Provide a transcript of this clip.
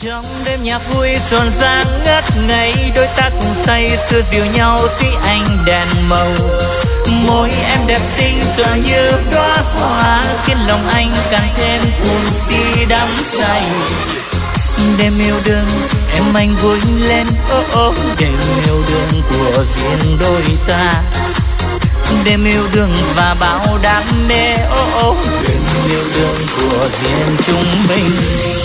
Trong đêm nhạc vui rộn ràng ngất ngây, đôi ta cùng say sưa dìu nhau dưới ánh đèn màu. Môi em đẹp xinh tựa như đóa hoa, khiến lòng anh càng thêm cuồng si đắm say. Đêm yêu đương em anh vui lên, đêm yêu đương của riêng đôi ta. Đêm yêu đương và bao đam mê, đêm yêu đương của riêng chúng mình.